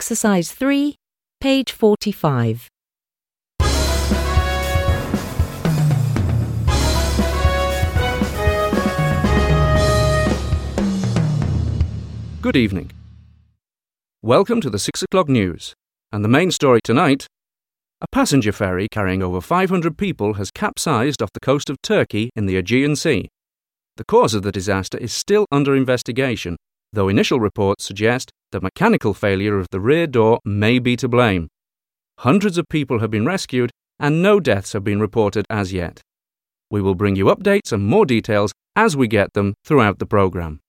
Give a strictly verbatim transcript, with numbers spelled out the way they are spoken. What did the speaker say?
Exercise three, page forty-five. Good evening. Welcome to the six o'clock news, and the main story tonight: a passenger ferry carrying over five hundred people has capsized off the coast of Turkey in the Aegean Sea. The cause of the disaster is still under investigation, though initial reports suggest that mechanical failure of the rear door may be to blame. Hundreds of people have been rescued, and no deaths have been reported as yet. We will bring you updates and more details as we get them throughout the programme.